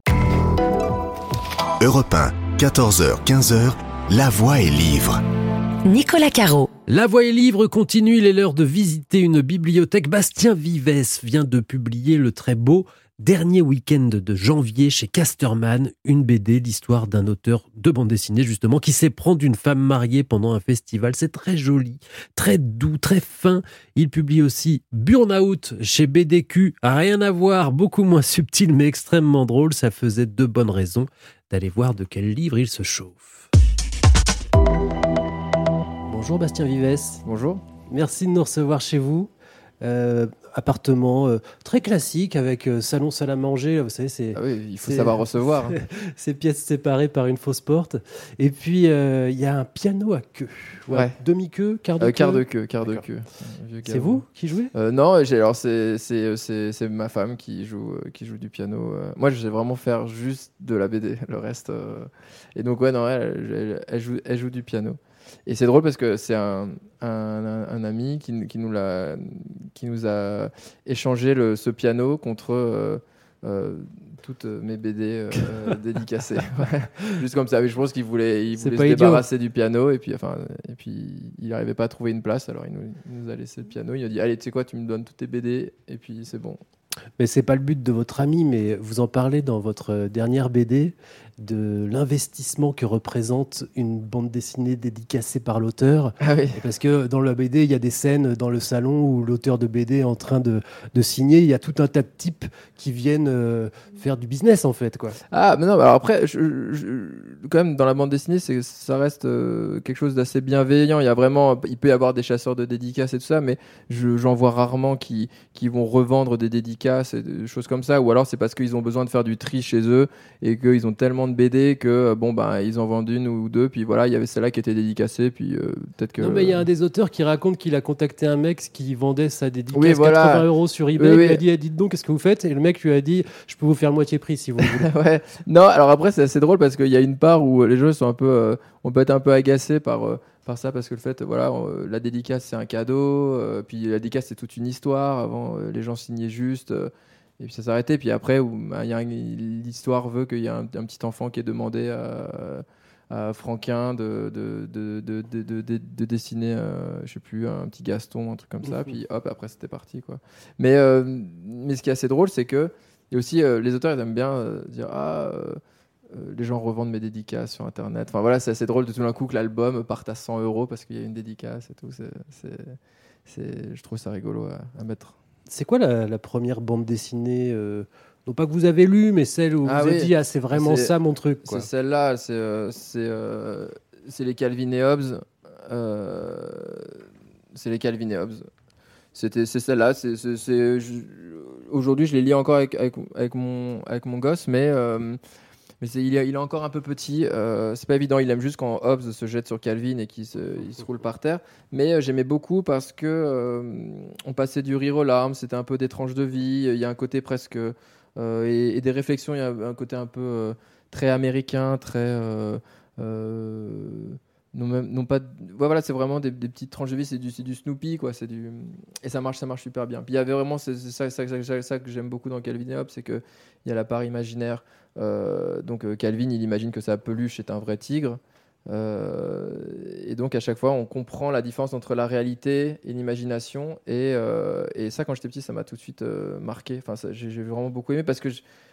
Europe un, quatorze heures quinze, La Voix est livre. Nicolas Caro. La Voix est livre continue, il est l'heure de visiter une bibliothèque. Bastien Vivès vient de publier le très beau Dernier week-end de janvier chez Casterman, une B D, l'histoire d'un auteur de bande dessinée justement qui s'éprend d'une femme mariée pendant un festival. C'est très joli, très doux, très fin. Il publie aussi Burnout chez B D Q, rien à voir, beaucoup moins subtil mais extrêmement drôle. Ça faisait de bonnes raisons d'aller voir de quel livre il se chauffe. Bonjour Bastien Vivès. Bonjour. Merci de nous recevoir chez vous. Euh, appartement euh, très classique avec euh, salon, salle à manger. Vous savez, c'est, ah oui, il faut c'est, savoir recevoir. Ces pièces séparées par une fausse porte. Et puis, il euh, y a un piano à queue. Ouais. Ouais. Demi-queue, quart de euh, queue Quart de queue, quart de queue. C'est vous qui jouez euh, Non, j'ai, alors c'est, c'est, c'est, c'est ma femme qui joue, euh, qui joue du piano. Euh. Moi, je vais vraiment faire juste de la B D, le reste. Euh... Et donc, ouais, non, elle, elle, elle, joue, elle joue du piano. Et c'est drôle parce que c'est un, un, un, un ami qui, qui, nous l'a, qui nous a échangé le, ce piano contre euh, euh, toutes mes B D euh, dédicacées. Ouais. Juste comme ça. Je pense qu'il voulait, il voulait se idiot. débarrasser du piano et puis, enfin, et puis il n'arrivait pas à trouver une place. Alors il nous, il nous a laissé le piano. Il a dit allez, tu sais quoi, tu me donnes toutes tes B D et puis c'est bon. Mais c'est pas le but de votre ami, mais vous en parlez dans votre dernière B D de l'investissement que représente une bande dessinée dédicacée par l'auteur. Ah oui. Parce que dans la B D, il y a des scènes dans le salon où l'auteur de B D est en train de, de signer. Il y a tout un tas de types qui viennent euh, faire du business, en fait, quoi. Ah, mais non, alors après, je, je, quand même, dans la bande dessinée, c'est, ça reste euh, quelque chose d'assez bienveillant. Il y a vraiment, il peut y avoir des chasseurs de dédicaces et tout ça, mais je, j'en vois rarement qui, qui vont revendre des dédicaces et des choses comme ça. Ou alors, c'est parce qu'ils ont besoin de faire du tri chez eux et qu'ils ont tellement de B D que bon ben ils en vendent une ou deux, puis voilà, il y avait celle-là qui était dédicacée, puis euh, peut-être que non mais il y a un des auteurs qui raconte qu'il a contacté un mec qui vendait sa dédicace oui, voilà. quatre-vingts euros sur eBay. Oui, oui. Il a dit eh, dites donc qu'est-ce que vous faites, et le mec lui a dit je peux vous faire moitié prix si vous voulez. Ouais. Non, alors après c'est assez drôle parce qu'il y a une part où les gens sont un peu euh, on peut être un peu agacés par euh, par ça, parce que le fait voilà euh, la dédicace c'est un cadeau, euh, puis la dédicace c'est toute une histoire. Avant euh, les gens signaient juste euh, et puis ça s'arrêtait. Puis après, où, bah, y a un, l'histoire veut qu'il y a un, un petit enfant qui est demandé à, à Franquin de, de, de, de, de, de, de, de dessiner, euh, je sais plus, un petit Gaston, un truc comme ça. Mmh. Puis hop, après c'était parti, quoi. Mais, euh, mais ce qui est assez drôle, c'est que et aussi euh, les auteurs ils aiment bien euh, dire ah euh, euh, les gens revendent mes dédicaces sur internet. Enfin voilà, c'est assez drôle de tout d'un coup que l'album parte à cent euros parce qu'il y a une dédicace et tout. C'est, c'est, c'est, je trouve ça rigolo à, à mettre. C'est quoi la, la première bande dessinée euh, non pas que vous avez lue, mais celle où ah vous oui. avez dit ah c'est vraiment c'est, ça mon truc, quoi. C'est celle-là, c'est, euh, c'est, euh, c'est les Calvin et Hobbes. Euh, c'est les Calvin et Hobbes. C'était, c'est celle-là. C'est, c'est, c'est, je, aujourd'hui, je les lis encore avec, avec, avec, mon, avec mon gosse, mais... Euh, Mais c'est, il, est, il est encore un peu petit, euh, c'est pas évident, il aime juste quand Hobbes se jette sur Calvin et qu'il se, il se roule par terre. Mais euh, j'aimais beaucoup parce que euh, on passait du rire aux larmes, c'était un peu des tranches de vie, il y a un côté presque... Euh, et, et des réflexions, il y a un côté un peu euh, très américain, très... Euh, euh, non, même, non pas... Ouais, voilà, c'est vraiment des, des petites tranches de vie, c'est du, c'est du Snoopy, quoi, c'est du... Et ça marche, ça marche super bien. Puis il y avait vraiment... C'est, c'est ça, ça, ça, ça que j'aime beaucoup dans Calvin et Hobbes, c'est qu'il y a la part imaginaire. Euh, donc euh, Calvin il imagine que sa peluche est un vrai tigre euh, et donc à chaque fois on comprend la différence entre la réalité et l'imagination et, euh, et ça quand j'étais petit ça m'a tout de suite euh, marqué, enfin, ça, j'ai, j'ai vraiment beaucoup aimé parce que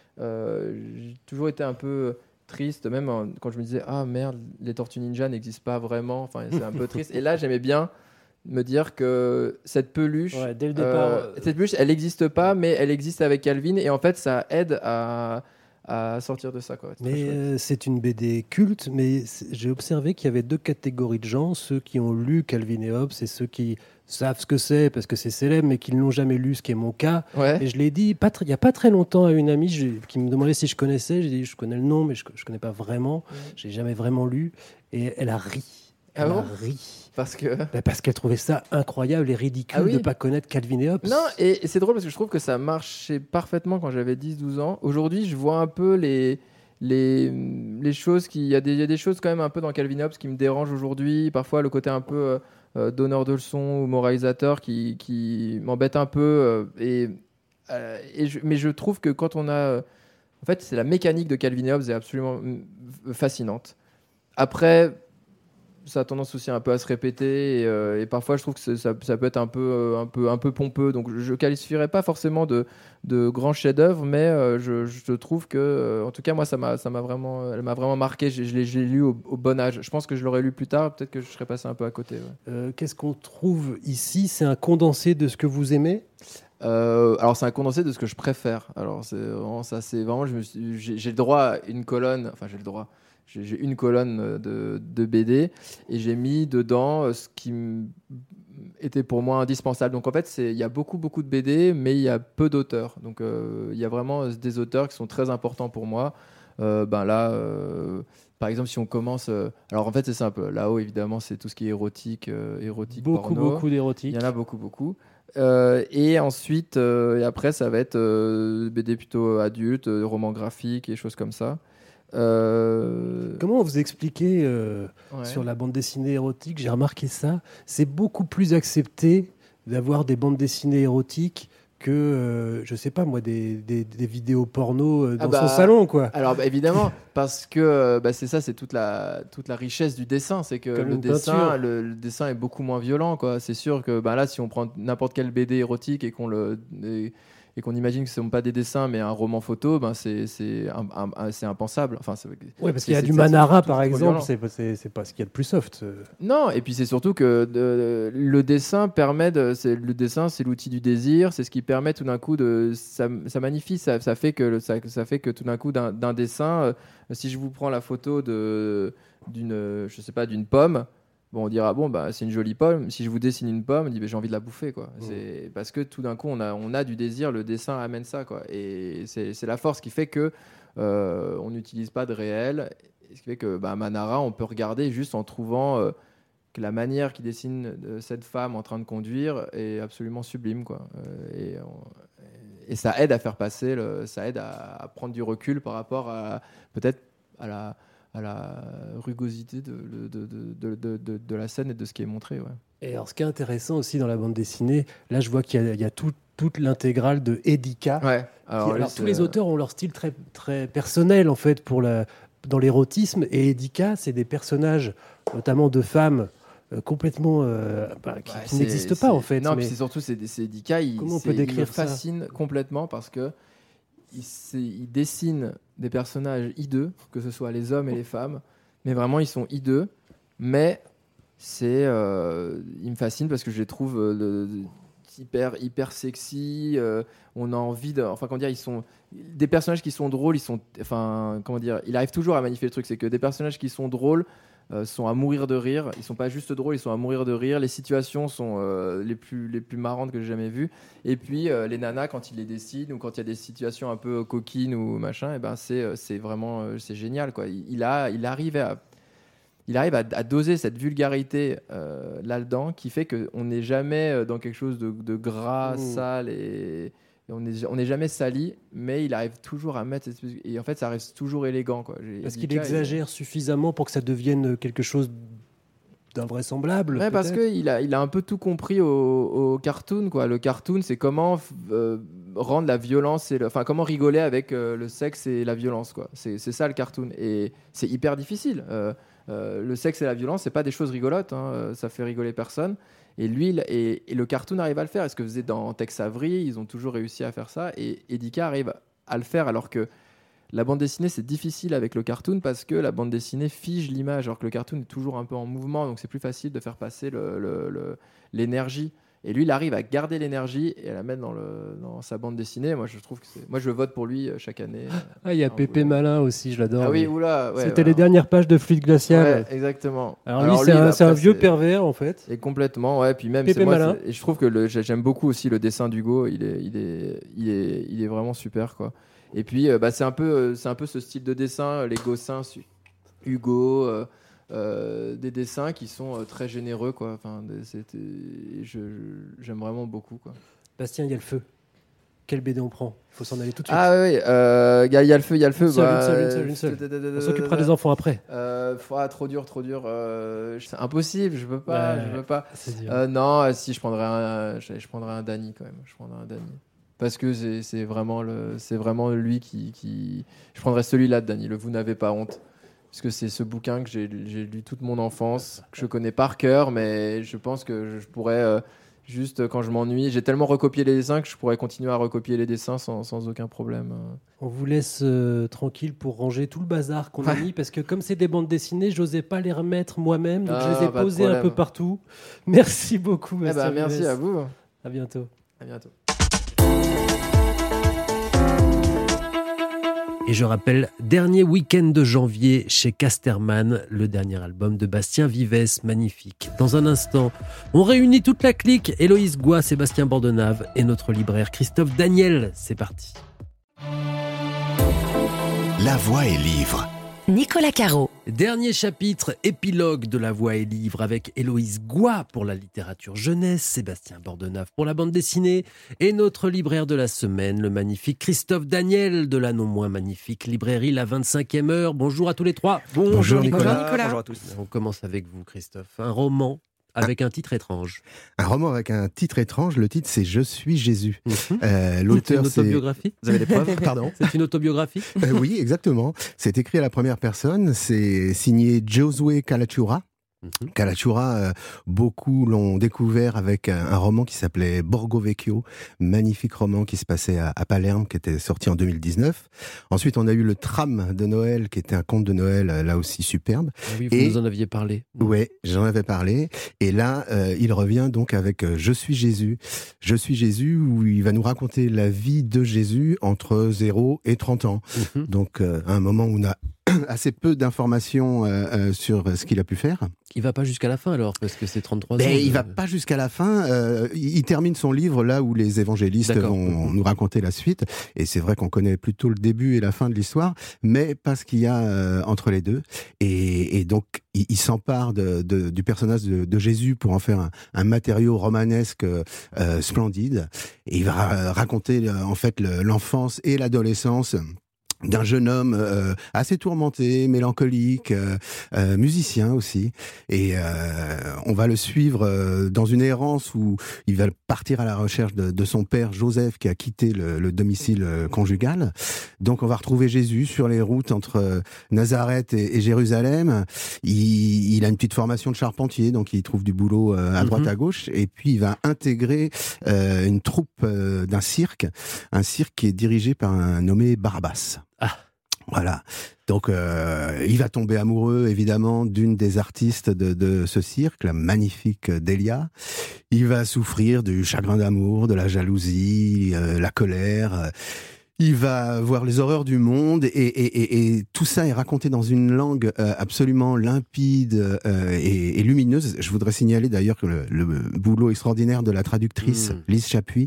euh, j'ai toujours été un peu triste même hein, quand je me disais ah merde les Tortues Ninja n'existent pas vraiment, enfin, c'est un peu triste et là j'aimais bien me dire que cette peluche, ouais, dès le départ, euh, cette peluche elle n'existe pas mais elle existe avec Calvin et en fait ça aide à à sortir de ça, quoi. C'est très Mais chouette. euh, c'est une B D culte, mais c'est- j'ai observé qu'il y avait deux catégories de gens, ceux qui ont lu Calvin et Hobbes et ceux qui savent ce que c'est parce que c'est célèbre, mais qui ne l'ont jamais lu, ce qui est mon cas. Ouais. Et je l'ai dit pas tr- il n'y a pas très longtemps à une amie je- qui me demandait si je connaissais. J'ai dit je connais le nom, mais je ne connais pas vraiment. Mhm. Je n'ai jamais vraiment lu. Et elle a ri. Ah Elle bon a ri. Parce que. Bah, parce qu'elle trouvait ça incroyable et ridicule Ah oui. de ne pas connaître Calvin et Hobbes. Non, et, et c'est drôle parce que je trouve que ça marchait parfaitement quand j'avais dix douze ans. Aujourd'hui, je vois un peu les, les, les choses qui. Il y, a des- il y a des choses quand même un peu dans Calvin et Hobbes qui me dérangent aujourd'hui. Parfois, le côté un peu euh, euh, donneur de leçons ou moralisateur qui, qui m'embête un peu. euh, et, euh, et je- mais je trouve que quand on a. euh, En fait, c'est la mécanique de Calvin et Hobbes est absolument mm, fascinante. Après. Ça a tendance aussi un peu à se répéter et, euh, et parfois je trouve que c'est- ça, ça peut être un peu, euh, un peu, un peu pompeux. Donc je ne qualifierais pas forcément de, de grand chef-d'œuvre, mais euh, je, je trouve que, euh, en tout cas moi, ça m'a, ça m'a vraiment, elle m'a vraiment marqué. Je, je l'ai, je l'ai lu au, au bon âge. Je pense que je l'aurais lu plus tard, peut-être que je serais passé un peu à côté. Ouais. Euh, qu'est-ce qu'on trouve ici? C'est un condensé de ce que vous aimez? Euh, alors c'est un condensé de ce que je préfère. Alors c'est vraiment ça, c'est vraiment, je me suis- j'ai, j'ai le droit à une colonne, enfin j'ai le droit. J'ai j'ai une colonne de, de B D et j'ai mis dedans euh, ce qui m- était pour moi indispensable. Donc en fait, c'est- il y a beaucoup, beaucoup de B D, mais il y a peu d'auteurs. Donc euh, il y a vraiment euh, des auteurs qui sont très importants pour moi. Euh, ben là, euh, par exemple, si on commence... euh, alors en fait, c'est simple. Là-haut, évidemment, c'est tout ce qui est érotique, euh, érotique Beaucoup, porno. beaucoup d'érotique. Il y en a beaucoup, beaucoup. Euh, et ensuite, euh, et après, ça va être euh, B D plutôt adultes, euh, romans graphiques et choses comme ça. Euh, Comment vous expliquez euh, ouais. sur la bande dessinée érotique? J'ai remarqué ça. C'est beaucoup plus accepté d'avoir des bandes dessinées érotiques que, euh, je sais pas moi, des, des, des vidéos porno euh, dans Ah bah, son salon, quoi. Alors bah, évidemment, parce que euh, bah, c'est ça, c'est toute la, toute la richesse du dessin. C'est que Comme le une dessin, peinture. le, le dessin est beaucoup moins violent, quoi. C'est sûr que bah, là, si on prend n'importe quel B D érotique et qu'on le... Et, et qu'on imagine que ce ne sont pas des dessins mais un roman photo, ben c'est, c'est, un, un, un- c'est impensable. Enfin, c'est, Ouais, parce c'est- qu'il y a c'est- du c'est- Manara, c'est par trop exemple, violent. c'est pas, c'est, c'est pas ce qu'il y a de plus soft. euh. Non, et puis c'est surtout que de- le dessin permet de, c'est, le dessin c'est l'outil du désir, c'est ce qui permet tout d'un coup de, ça, ça magnifie, ça, ça fait que le- ça, ça fait que tout d'un coup d'un, d'un dessin, euh, si je vous prends la photo de, d'une, euh, je sais pas, d'une pomme. Bon, on dira, bon, bah, c'est une jolie pomme. Si je vous dessine une pomme, on dit, bah, j'ai envie de la bouffer, quoi. Mmh. C'est parce que tout d'un coup, on a, on a du désir, le dessin amène ça, quoi. Et c'est, c'est la force qui fait que euh, on n'utilise pas de réel. Et ce qui fait que bah, Manara, on peut regarder juste en trouvant euh, que la manière qu'il dessine de cette femme en train de conduire est absolument sublime, quoi. Euh, et, on- et ça aide à faire passer, le, ça aide à, à prendre du recul par rapport à peut-être à la à la rugosité de, de, de, de, de, de la scène et de ce qui est montré. Ouais. Et alors, ce qui est intéressant aussi dans la bande dessinée, là, je vois qu'il y a, il y a tout- toute l'intégrale de Edika. Ouais. Qui- Alors, alors, lui, tous c'est- les auteurs ont leur style très, très personnel, en fait, pour la, dans l'érotisme. Et Edika, c'est des personnages, notamment de femmes, euh, complètement euh, bah, qui, Ouais, qui c'est- n'existent c'est- pas, en fait. Non, mais puis c'est surtout c'est, c'est Dika, il, Comment on c'est- peut décrire il me ça fascine complètement parce que il, c'est- il dessine des personnages hideux, que ce soit les hommes et les femmes, mais vraiment ils sont hideux. Mais c'est, euh, il me fascine parce que je les trouve euh, le- hyper hyper sexy. euh, on a envie de, enfin comment dire, ils sont des personnages qui sont drôles. Ils sont, enfin comment dire, il arrive toujours à magnifier le truc, c'est que des personnages qui sont drôles. Euh, sont à mourir de rire. Ils sont pas juste drôles, ils sont à mourir de rire. Les situations sont euh, les plus les plus marrantes que j'ai jamais vues. Et puis euh, les nanas quand ils les dessinent ou quand il y a des situations un peu coquines ou machin, et ben c'est euh, c'est vraiment euh, c'est génial quoi. Il, il a il arrive à il arrive à, à doser cette vulgarité euh, là-dedans qui fait que on n'est jamais euh, dans quelque chose de, de gras, Mmh. sale et et on n'est on n'est jamais sali, mais il arrive toujours à mettre cette espèce- et en fait ça reste toujours élégant quoi. J'ai- Parce qu'il Edika, il- exagère suffisamment pour que ça devienne quelque chose d'invraisemblable. Ouais, parce peut-être. qu'il a, il a un peu tout compris au, au cartoon. Quoi. Le cartoon, c'est comment euh, rendre la violence, et le, enfin comment rigoler avec euh, le sexe et la violence. Quoi. C'est, c'est ça le cartoon. Et c'est hyper difficile. Euh, euh, le sexe et la violence, c'est pas des choses rigolotes. Hein, ça fait rigoler personne. Et lui, il- et, et le cartoon arrive à le faire. Et ce que faisait dans Tex Avery, ils ont toujours réussi à faire ça. Et Edika arrive à le faire alors que la bande dessinée, c'est difficile avec le cartoon parce que la bande dessinée fige l'image, alors que le cartoon est toujours un peu en mouvement, donc c'est plus facile de faire passer le- le- le- l'énergie. Et lui, il arrive à garder l'énergie et à la mettre dans, le, dans sa bande dessinée. Moi, je trouve que c'est... Moi, je vote pour lui euh, chaque année. Ah, il y a Pépé Malin aussi, je l'adore. Ah oui, mais... oula. Ouais, C'était ouais, les dernières pages de Fluide Glacial. Ouais, exactement. Alors, Alors lui, c'est, lui, un, c'est un vieux c'est... pervers, en fait. Et complètement, ouais. Puis même, Pépé c'est moi, Malin. C'est... Et je trouve que le... j'aime beaucoup aussi le dessin d'Hugo. Il est, il est, il est, il est vraiment super, quoi. Et puis, euh, bah, c'est un peu, c'est un peu ce style de dessin, les Gossins, Hugo. Euh... Euh, des dessins qui sont euh, très généreux, quoi. Enfin, c'était... Je, j'aime vraiment beaucoup, quoi. Bastien, il y a le feu. Quelle B D on prend? Il faut s'en aller tout de suite. Ah oui, il euh, y, y a le feu, il y a le feu. Une seule, bah, une seule, une seule, une seule. On s'occupera des enfants après. Euh, ah, trop dur, trop dur. Euh, c'est impossible, je peux pas, ouais, je peux pas. C'est dur. Euh, non, si je prendrais un, je, je prendrais un Danny quand même. Je prendrais un Danny. Parce que c'est, c'est vraiment le, c'est vraiment lui qui, qui. Je prendrais celui-là de Danny. Le Vous n'avez pas honte. Parce que c'est ce bouquin que j'ai, j'ai lu toute mon enfance, que je connais par cœur, mais je pense que je pourrais, euh, juste quand je m'ennuie, j'ai tellement recopié les dessins que je pourrais continuer à recopier les dessins sans, sans aucun problème. On vous laisse euh, tranquille pour ranger tout le bazar qu'on a mis, parce que comme c'est des bandes dessinées, j'osais pas les remettre moi-même, donc ah, je les ai posées un peu partout. Merci beaucoup. Eh ben, merci à vous. À bientôt. À bientôt. Et je rappelle, dernier week-end de janvier chez Casterman, le dernier album de Bastien Vives, magnifique. Dans un instant, on réunit toute la clique, Héloïse Goua, Sébastien Bordenave et notre libraire Christophe Daniel. C'est parti. La Voix est livre. Nicolas Caro. Dernier chapitre, épilogue de La Voix est livre avec Héloïse Goua pour la littérature jeunesse, Sébastien Bordenave pour la bande dessinée et notre libraire de la semaine, le magnifique Christophe Daniel de la non moins magnifique librairie La vingt-cinquième heure. Bonjour à tous les trois. Bonjour, Bonjour Nicolas. Bonjour Nicolas. Bonjour à tous. On commence avec vous Christophe. Un roman avec un titre étrange. Un roman avec un titre étrange. Le titre, c'est « Je suis Jésus Mmh. ». Euh, l'auteur, c'est une autobiographie. Vous avez les preuves? Pardon. C'est une autobiographie. euh, Oui, exactement. C'est écrit à la première personne. C'est signé Josué Calachura. Mmh. Calachura, euh, beaucoup l'ont découvert avec un, un roman qui s'appelait Borgo Vecchio, magnifique roman qui se passait à, à Palerme, qui était sorti en deux mille dix-neuf. Ensuite, on a eu le Tram de Noël, qui était un conte de Noël, là aussi superbe. Ah oui, vous Et, nous en aviez parlé. Oui, j'en avais parlé. Et là, euh, il revient donc avec euh, « Je suis Jésus ». « Je suis Jésus » où il va nous raconter la vie de Jésus entre zéro et trente ans. Mmh. Donc, euh, à un moment où on a assez peu d'informations euh, euh, sur ce qu'il a pu faire. Il va pas jusqu'à la fin alors, parce que c'est trente-trois ben, ans. Il de... va pas jusqu'à la fin. Euh, il, il termine son livre là où les évangélistes D'accord. vont nous raconter la suite. Et c'est vrai qu'on connaît plutôt le début et la fin de l'histoire, mais pas ce qu'il y a euh, entre les deux. Et, et donc, il, il s'empare de, de, du personnage de, de Jésus pour en faire un, un matériau romanesque euh, splendide. Et il va raconter euh, en fait le, l'enfance et l'adolescence d'un jeune homme euh, assez tourmenté, mélancolique, euh, euh, musicien aussi. Et euh, on va le suivre euh, dans une errance où il va partir à la recherche de, de son père Joseph qui a quitté le, le domicile conjugal. Donc on va retrouver Jésus sur les routes entre Nazareth et, et Jérusalem. Il, il a une petite formation de charpentier, donc il trouve du boulot euh, à droite, mm-hmm. à gauche. Et puis il va intégrer euh, une troupe euh, d'un cirque, un cirque qui est dirigé par un nommé Barabbas. Ah. Voilà. Donc, euh, il va tomber amoureux, évidemment, d'une des artistes de, de ce cirque, la magnifique Delia. Il va souffrir du chagrin d'amour, de la jalousie, euh, la colère. Il va voir les horreurs du monde et, et, et, et tout ça est raconté dans une langue euh, absolument limpide euh, et, et lumineuse. Je voudrais signaler d'ailleurs que le, le boulot extraordinaire de la traductrice mmh. Lise Chapuis,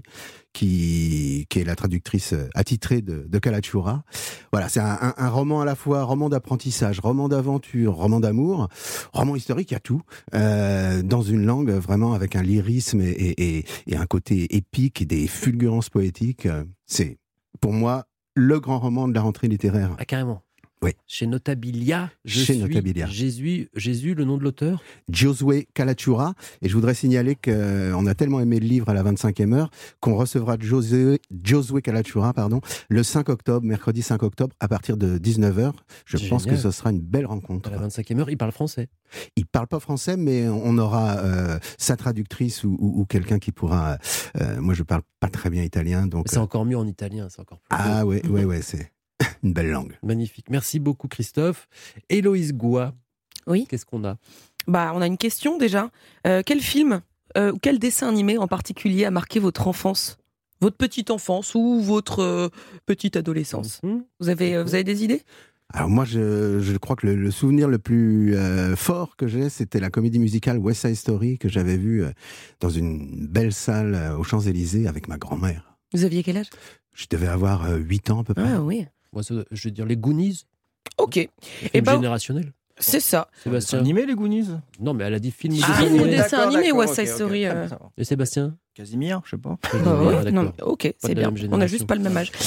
qui, qui est la traductrice attitrée de, de Calachura. Voilà, c'est un, un, un roman à la fois roman d'apprentissage, roman d'aventure, roman d'amour, roman historique, il y a tout, euh, dans une langue vraiment avec un lyrisme et, et, et, et un côté épique et des fulgurances poétiques. C'est pour moi, le grand roman de la rentrée littéraire. Ah, carrément. Oui. Chez Notabilia, je Chez suis Notabilia. Jésus, Jésus, le nom de l'auteur Josué Calachura. Et je voudrais signaler qu'on a tellement aimé le livre à la vingt-cinquième heure qu'on recevra Josué, Josué Calachura pardon, le cinq octobre, mercredi cinq octobre, à partir de dix-neuf heures. Je Génial. pense que ce sera une belle rencontre. À la vingt-cinquième heure, il parle français. Il parle pas français, mais on aura euh, sa traductrice ou, ou, ou quelqu'un qui pourra... Euh, moi, je parle pas très bien italien, donc... C'est encore mieux en italien, c'est encore plus Ah beau. ouais, ouais, ouais, c'est... Une belle langue. Magnifique. Merci beaucoup, Christophe. Héloïse Goua. Oui. Qu'est-ce qu'on a ? Bah, on a une question déjà. Euh, quel film euh, quel dessin animé en particulier a marqué votre enfance ? Votre petite enfance ou votre euh, petite adolescence ? mmh. vous, avez, euh, vous avez des idées ? Alors moi, je, je crois que le, le souvenir le plus euh, fort que j'ai, c'était la comédie musicale West Side Story que j'avais vue euh, dans une belle salle euh, aux Champs-Élysées avec ma grand-mère. Vous aviez quel âge ? Je devais avoir euh, huit ans à peu près. Ah oui. Moi, ça, je veux dire les Goonies. Ok. Et ben, générationnel. C'est ça. Sébastien. Animé les Goonies ? Non, mais elle a dit film. Ah, film ou dessin animé West Side Story. Okay. Et Sébastien ? Casimir, je sais pas. Bah ouais, non, ok, pas c'est bien. On n'a juste pas le même âge.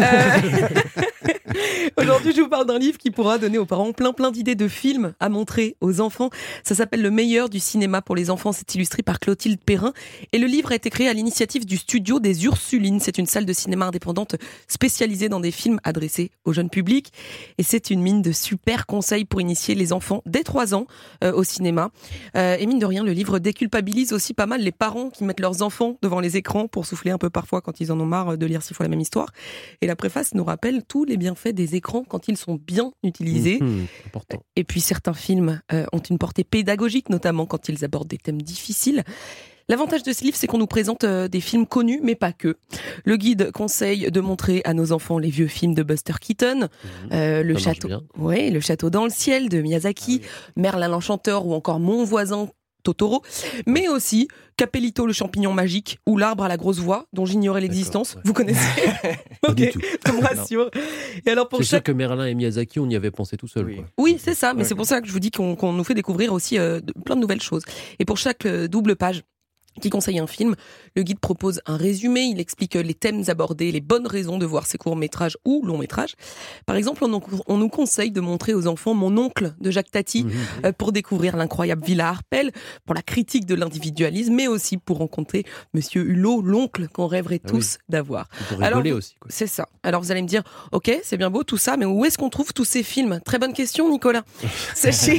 euh... Aujourd'hui, je vous parle d'un livre qui pourra donner aux parents plein plein d'idées de films à montrer aux enfants. Ça s'appelle Le meilleur du cinéma pour les enfants. C'est illustré par Clotilde Perrin. Et le livre a été créé à l'initiative du studio des Ursulines. C'est une salle de cinéma indépendante spécialisée dans des films adressés au jeune public. Et c'est une mine de super conseils pour initier les enfants dès trois ans euh, au cinéma. Euh, et mine de rien, le livre déculpabilise aussi pas mal les parents qui mettent leurs enfants devant les écrans pour souffler un peu parfois quand ils en ont marre de lire six fois la même histoire. Et la préface nous rappelle tous les bienfaits des écrans quand ils sont bien utilisés. Mmh, important. Et puis certains films euh, ont une portée pédagogique, notamment quand ils abordent des thèmes difficiles. L'avantage de ce livre, c'est qu'on nous présente euh, des films connus, mais pas que. Le guide conseille de montrer à nos enfants les vieux films de Buster Keaton, mmh, euh, le château, ouais, le château dans le ciel de Miyazaki, ah oui. Merlin l'Enchanteur ou encore Mon voisin Totoro, mais aussi Capellito le champignon magique ou L'arbre à la grosse voix, dont j'ignorais l'existence. Ouais. Vous connaissez ? Ok, ça me rassure. Et alors pour c'est chaque... sûr que Merlin et Miyazaki, on y avait pensé tout seul. Oui, quoi. oui c'est ça, mais ouais. c'est pour ça que je vous dis qu'on, qu'on nous fait découvrir aussi euh, de, plein de nouvelles choses. Et pour chaque euh, double page qui conseille un film, le guide propose un résumé, il explique les thèmes abordés, les bonnes raisons de voir ces courts-métrages ou longs-métrages. Par exemple, on, on nous conseille de montrer aux enfants Mon oncle de Jacques Tati mmh. euh, pour découvrir l'incroyable Villa Harpel, pour la critique de l'individualisme, mais aussi pour rencontrer Monsieur Hulot, l'oncle qu'on rêverait ah tous oui. d'avoir. Pour rigoler Alors, aussi. Quoi. C'est ça. Alors vous allez me dire, ok, c'est bien beau tout ça, mais où est-ce qu'on trouve tous ces films ? Très bonne question, Nicolas. Sachez,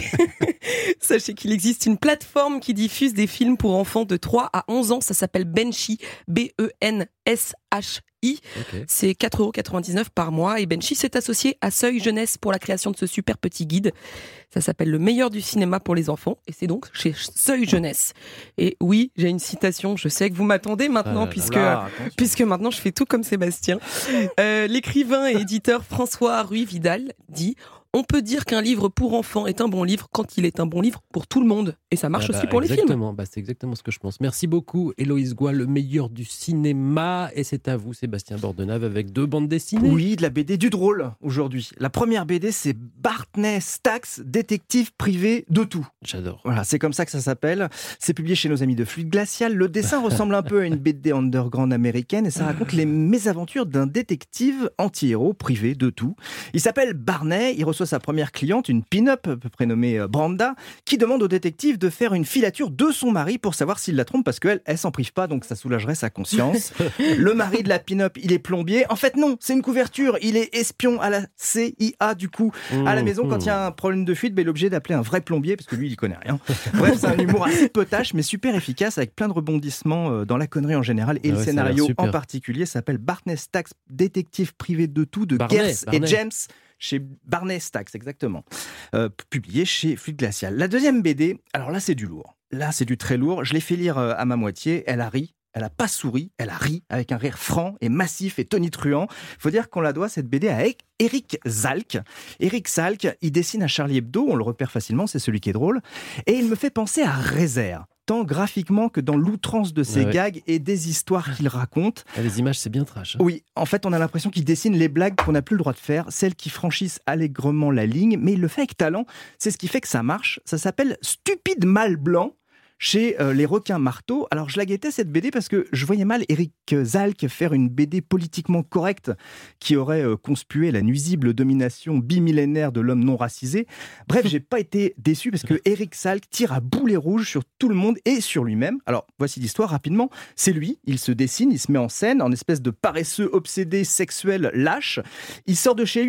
Sachez qu'il existe une plateforme qui diffuse des films pour enfants de trois à onze ans, ça s'appelle Benchy, B E N S H I. Okay. C'est quatre euros quatre-vingt-dix-neuf par mois et Benchy s'est associé à Seuil Jeunesse pour la création de ce super petit guide. Ça s'appelle Le meilleur du cinéma pour les enfants et c'est donc chez Seuil Jeunesse. Et oui, j'ai une citation, je sais que vous m'attendez maintenant ah, puisque, là, puisque maintenant je fais tout comme Sébastien. Euh, l'écrivain et éditeur François Ruy Vidal dit: on peut dire qu'un livre pour enfants est un bon livre quand il est un bon livre pour tout le monde. Et ça marche ah bah, aussi pour les films. Bah, c'est exactement ce que je pense. Merci beaucoup, Héloïse Goua, le meilleur du cinéma. Et c'est à vous, Sébastien Bordenave, avec deux bandes dessinées. Oui, de la B D du drôle aujourd'hui. La première B D, c'est Bartney Stax, détective privé de tout. J'adore. Voilà, c'est comme ça que ça s'appelle. C'est publié chez nos amis de Fluide Glacial. Le dessin ressemble un peu à une B D underground américaine et ça raconte les mésaventures d'un détective anti-héros privé de tout. Il s'appelle Barney, il reçoit sa première cliente, une pin-up prénommée Branda, qui demande au détective de faire une filature de son mari pour savoir s'il la trompe parce qu'elle, elle s'en prive pas, donc ça soulagerait sa conscience. Le mari de la pin-up, il est plombier. En fait, non, c'est une couverture. Il est espion à la C I A, du coup. Mmh, à la maison, mmh. quand il y a un problème de fuite, ben, il est obligé d'appeler un vrai plombier parce que lui, il connaît rien. Bref, c'est un humour assez potache, mais super efficace avec plein de rebondissements dans la connerie en général et ah ouais, le scénario en particulier s'appelle Bartney Stax, détective privé de tout de Barney, Gers Barney. et James. Chez Barney Stax, exactement. Euh, publié chez Fluide Glacial. La deuxième B D, alors là, c'est du lourd. Là, c'est du très lourd. Je l'ai fait lire à ma moitié. Elle a ri. Elle n'a pas souri. Elle a ri avec un rire franc et massif et tonitruant. Il faut dire qu'on la doit, cette B D, à Eric Zalk. Eric Zalk, il dessine à Charlie Hebdo. On le repère facilement, c'est celui qui est drôle. Et il me fait penser à Rézère, tant graphiquement que dans l'outrance de ses ouais, ouais. gags et des histoires qu'il raconte. Ah, les images, c'est bien trash. Hein. Oui, en fait, on a l'impression qu'il dessine les blagues qu'on n'a plus le droit de faire, celles qui franchissent allègrement la ligne, mais il le fait avec talent. C'est ce qui fait que ça marche. Ça s'appelle Stupide Mâle Blanc chez euh, les Requins Marteaux. Alors, je la guettais, cette B D, parce que je voyais mal Eric Zalk faire une B D politiquement correcte qui aurait euh, conspué la nuisible domination bimillénaire de l'homme non racisé. Bref, j'ai pas été déçu parce que Eric Zalk tire à boulet rouge sur tout le monde et sur lui-même. Alors, voici l'histoire rapidement. C'est lui, il se dessine, il se met en scène en espèce de paresseux obsédé sexuel lâche. Il sort de chez lui avec des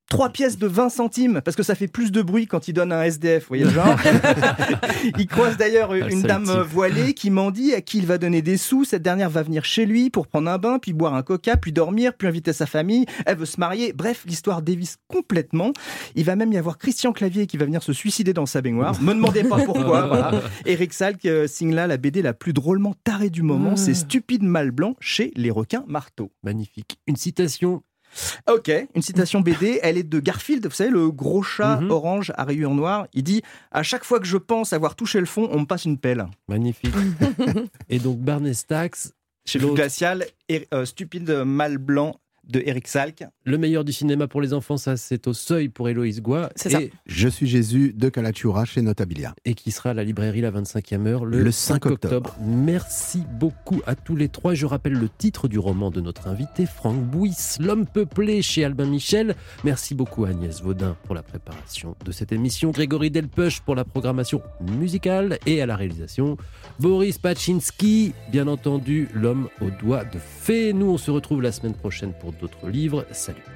trois pièces de vingt centimes, parce que ça fait plus de bruit quand il donne un S D F, vous voyez le genre. Il croise d'ailleurs une dame voilée qui mendie, à qui il va donner des sous. Cette dernière va venir chez lui pour prendre un bain, puis boire un coca, puis dormir, puis inviter sa famille. Elle veut se marier. Bref, l'histoire dévisse complètement. Il va même y avoir Christian Clavier qui va venir se suicider dans sa baignoire. Me demandez pas pourquoi. Voilà. Eric Salk euh, signe là la B D la plus drôlement tarée du moment. Ah. C'est Stupide Mâle Blanc chez Les Requins Marteaux. Magnifique. Une citation. Ok, une citation B D, elle est de Garfield, vous savez, le gros chat mm-hmm. orange à rayures noires. Il dit « À chaque fois que je pense avoir touché le fond, on me passe une pelle. » Magnifique. Et donc Barney Stax, chez le Glacial, et, euh, Stupide Mâle Blanc de Eric Salk. Le meilleur du cinéma pour les enfants, ça c'est Au Seuil pour Héloïse Goua. C'est ça. Je suis Jésus de Calatura chez Notabilia. Et qui sera à la librairie La vingt-cinquième heure le, le cinq octobre. Merci beaucoup à tous les trois. Je rappelle le titre du roman de notre invité, Franck Bouys, L'homme peuplé chez Albin Michel. Merci beaucoup à Agnès Vaudin pour la préparation de cette émission, Grégory Delpech pour la programmation musicale et à la réalisation, Boris Pachinski, bien entendu, l'homme aux doigts de fée. Nous, on se retrouve la semaine prochaine pour d'autres livres. Salut.